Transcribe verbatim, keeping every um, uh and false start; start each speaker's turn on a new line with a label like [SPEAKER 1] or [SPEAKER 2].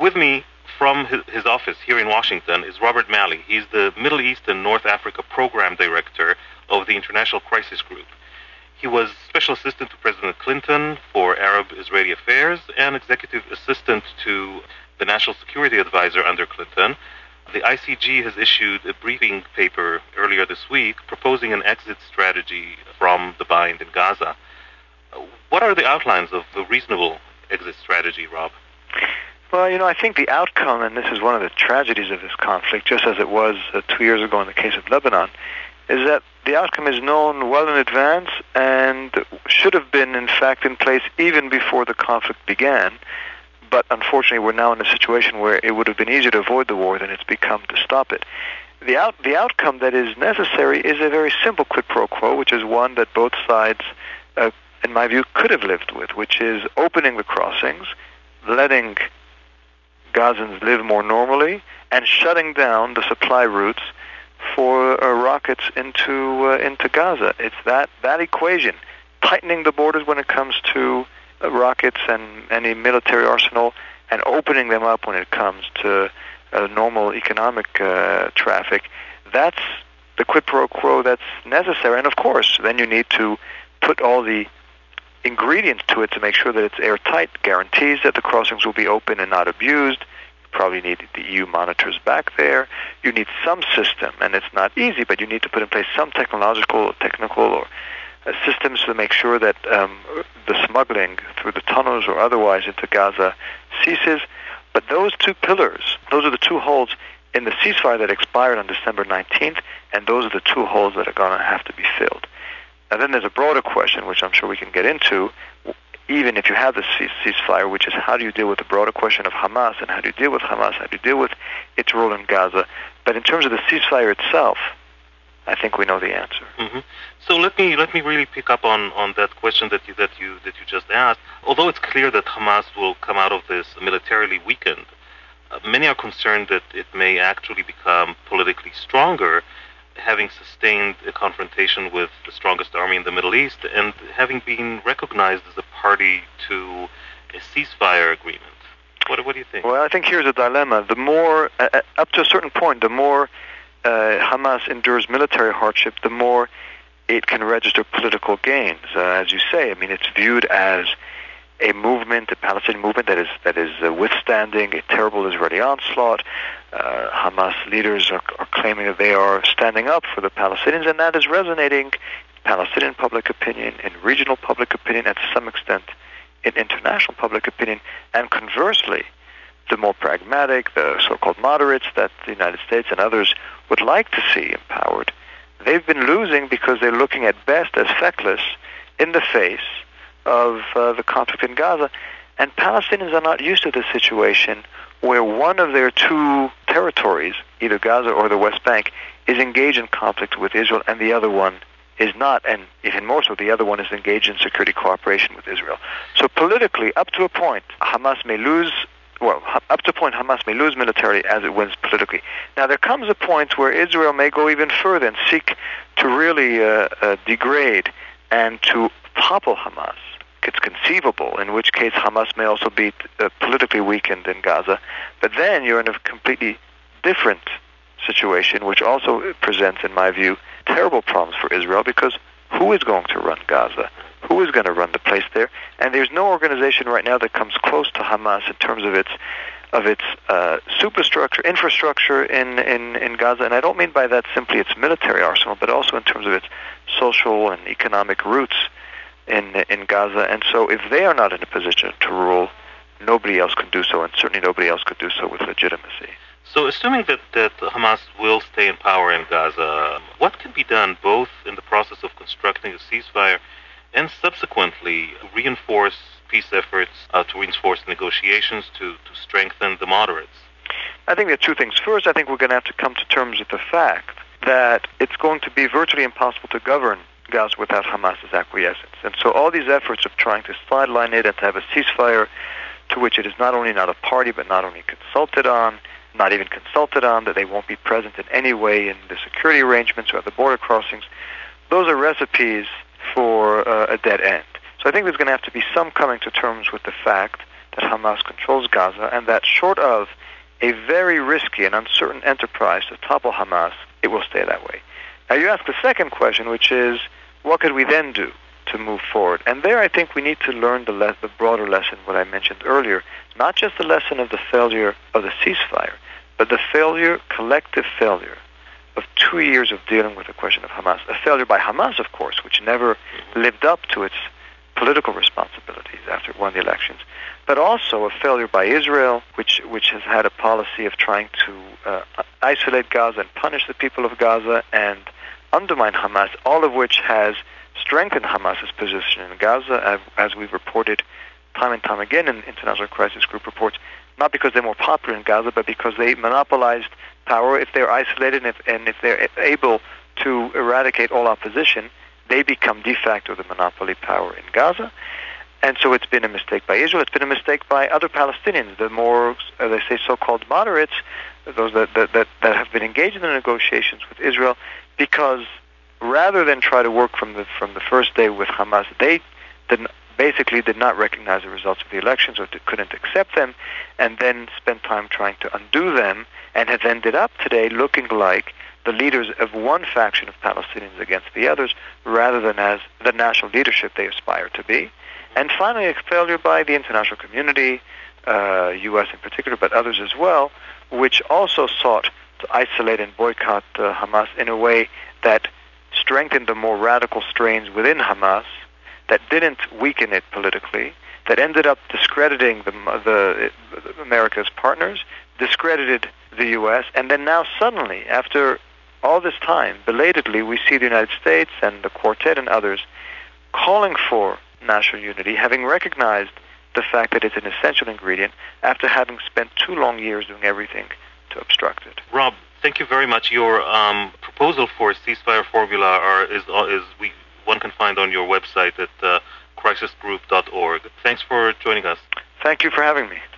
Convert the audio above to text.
[SPEAKER 1] With me from his, his office here in Washington is Robert Malley. He's the Middle East and North Africa Program Director of the International Crisis Group. He was Special Assistant to President Clinton for Arab-Israeli Affairs and Executive Assistant to the National Security Advisor under Clinton. The I C G has issued a briefing paper earlier this week proposing an exit strategy from the bind in Gaza. What are the outlines of a reasonable exit strategy, Rob?
[SPEAKER 2] Well, you know, I think the outcome, and this is one of the tragedies of this conflict, just as it was uh, two years ago in the case of Lebanon, is that the outcome is known well in advance and should have been, in fact, in place even before the conflict began. But unfortunately, we're now in a situation where it would have been easier to avoid the war than it's become to stop it. The out, the outcome that is necessary is a very simple quid pro quo, which is one that both sides, uh, in my view, could have lived with, which is opening the crossings, letting Gazans live more normally, and shutting down the supply routes for uh, rockets into uh, into Gaza. It's that, that equation, tightening the borders when it comes to uh, rockets and any military arsenal, and opening them up when it comes to uh, normal economic uh, traffic. That's the quid pro quo that's necessary. And of course, then you need to put all the ingredients to it to make sure that it's airtight, guarantees that the crossings will be open and not abused. You probably need the E U monitors back there. You need some system, and it's not easy, but you need to put in place some technological, technical or uh, systems to make sure that um, the smuggling through the tunnels or otherwise into Gaza ceases. But those two pillars, those are the two holes in the ceasefire that expired on December nineteenth, and those are the two holes that are going to have to be filled. Now then there's a broader question, which I'm sure we can get into, even if you have the ceasefire, which is how do you deal with the broader question of Hamas, and how do you deal with Hamas, how do you deal with its role in Gaza. But in terms of the ceasefire itself, I think we know the answer.
[SPEAKER 1] Mm-hmm. So let me let me really pick up on, on that question that you that you that you just asked. Although it's clear that Hamas will come out of this militarily weakened, uh, many are concerned that it may actually become politically stronger, having sustained a confrontation with the strongest army in the Middle East and having been recognized as a party to a ceasefire agreement. What, what do you think?
[SPEAKER 2] Well, I think here's a dilemma. The more, uh, up to a certain point, the more uh, Hamas endures military hardship, the more it can register political gains. Uh, as you say, I mean, it's viewed as a movement, a Palestinian movement that is that is uh, withstanding a terrible Israeli onslaught. Uh, Hamas leaders are, are claiming that they are standing up for the Palestinians, and that is resonating in Palestinian public opinion, in regional public opinion, and to some extent in international public opinion. And conversely, the more pragmatic, the so-called moderates that the United States and others would like to see empowered, they've been losing because they're looking at best as feckless in the face of uh, the conflict in Gaza. And Palestinians are not used to this situation where one of their two territories, either Gaza or the West Bank, is engaged in conflict with Israel and the other one is not, and even more so, the other one is engaged in security cooperation with Israel. So politically, up to a point, Hamas may lose, well, up to a point, Hamas may lose militarily as it wins politically. Now, there comes a point where Israel may go even further and seek to really uh, uh, degrade and to topple Hamas. It's conceivable, in which case Hamas may also be uh, politically weakened in Gaza. But then you're in a completely different situation, which also presents, in my view, terrible problems for Israel, because who is going to run Gaza? Who is going to run the place there? And there's no organization right now that comes close to Hamas in terms of its of its uh, superstructure, infrastructure in, in, in Gaza. And I don't mean by that simply its military arsenal, but also in terms of its social and economic roots in in Gaza. And so if they are not in a position to rule, nobody else can do so, and certainly nobody else could do so with legitimacy.
[SPEAKER 1] So assuming that, that Hamas will stay in power in Gaza, what can be done both in the process of constructing a ceasefire and subsequently reinforce peace efforts, uh, to reinforce negotiations, to, to strengthen the moderates?
[SPEAKER 2] I think there are two things. First, I think we're going to have to come to terms with the fact that it's going to be virtually impossible to govern Gaza without Hamas's acquiescence. And so all these efforts of trying to sideline it and to have a ceasefire to which it is not only not a party but not only consulted on, not even consulted on, that they won't be present in any way in the security arrangements or at the border crossings, those are recipes for uh, a dead end. So I think there's going to have to be some coming to terms with the fact that Hamas controls Gaza, and that short of a very risky and uncertain enterprise to topple Hamas, it will stay that way. Now you ask the second question, which is, what could we then do to move forward? And there I think we need to learn the, le- the broader lesson, what I mentioned earlier, not just the lesson of the failure of the ceasefire, but the failure, collective failure, of two years of dealing with the question of Hamas. A failure by Hamas, of course, which never lived up to its political responsibilities after it won the elections, but also a failure by Israel, which which has had a policy of trying to uh, isolate Gaza and punish the people of Gaza and undermine Hamas, all of which has strengthened Hamas's position in Gaza, as, as we've reported time and time again in International Crisis Group reports, not because they're more popular in Gaza, but because they monopolized power. If they're isolated and if, and if they're able to eradicate all opposition, they become de facto the monopoly power in Gaza. And so it's been a mistake by Israel. It's been a mistake by other Palestinians, the more, as I say, so-called moderates, those that, that, that, that have been engaged in the negotiations with Israel, because rather than try to work from the from the first day with Hamas, they didn't, basically did not recognize the results of the elections or couldn't accept them, and then spent time trying to undo them, and have ended up today looking like the leaders of one faction of Palestinians against the others, rather than as the national leadership they aspire to be. And finally, a failure by the international community, uh, U S in particular, but others as well, which also sought to isolate and boycott uh, Hamas in a way that strengthened the more radical strains within Hamas, that didn't weaken it politically, that ended up discrediting the, the, the America's partners, discredited the U S, and then now suddenly, after all this time, belatedly, we see the United States and the Quartet and others calling for national unity, having recognized the fact that it's an essential ingredient after having spent two long years doing everything to obstruct it.
[SPEAKER 1] Rob, thank you very much. Your um, proposal for a ceasefire formula are, is, is we one can find on your website at uh, crisis group dot org. Thanks for joining us.
[SPEAKER 2] Thank you for having me.